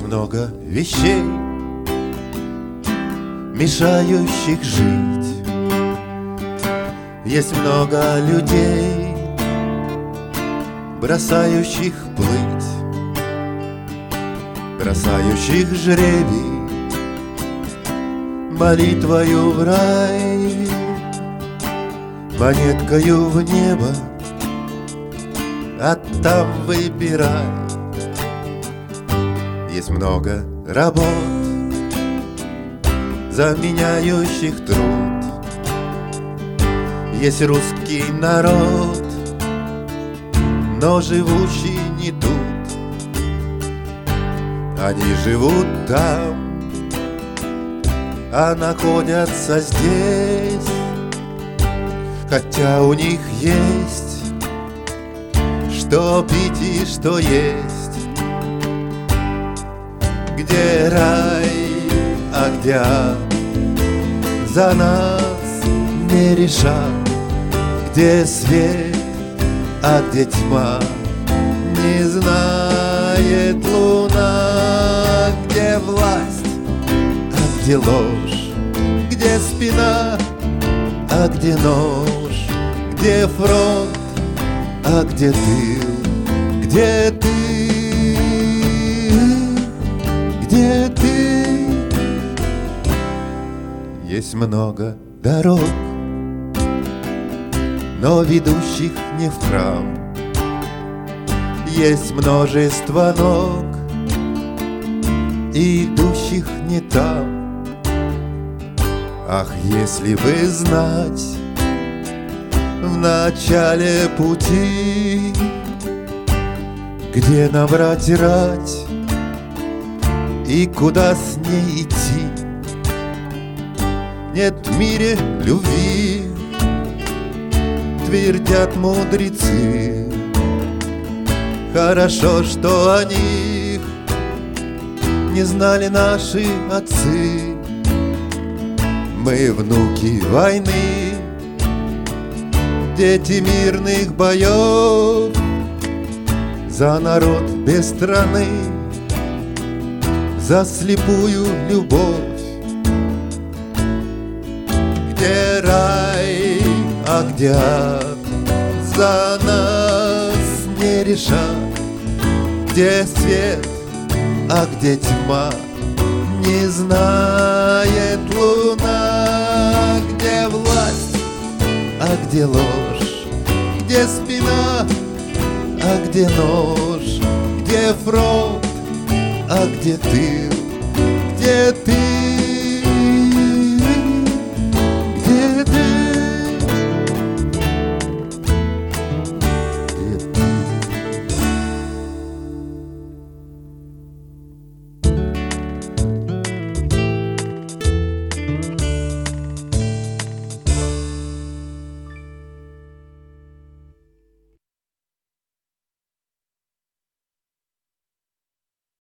много вещей, мешающих жить. Есть много людей, бросающих плыть, бросающих жребий молитвою в рай, монеткою в небо, а там выбирай. Есть много работ, заменяющих труд. Есть русский народ, но живущий не тут. Они живут там, а находятся здесь, хотя у них есть что пить и что есть. Где рай, а где ад, за нас не решат. Где свет, а где тьма, не знает луна. Где власть, а где ложь, где спина, а где нож. Где фронт, а где тыл, где ты, где ты. Есть много дорог, но ведущих не в храм. Есть множество ног, идущих не там. Ах, если бы знать в начале пути, где набрать рать и куда с ней идти. Нет в мире любви, твердят мудрецы. Хорошо, что о них не знали наши отцы. Мы внуки войны, дети мирных боев, за народ без страны, за слепую любовь. Где рай, а где ад, за нас не решат. Где свет, а где тьма, не знает луна. Где власть, а где ложь, где спина, а где нож. Где фронт, а где тыл, где ты.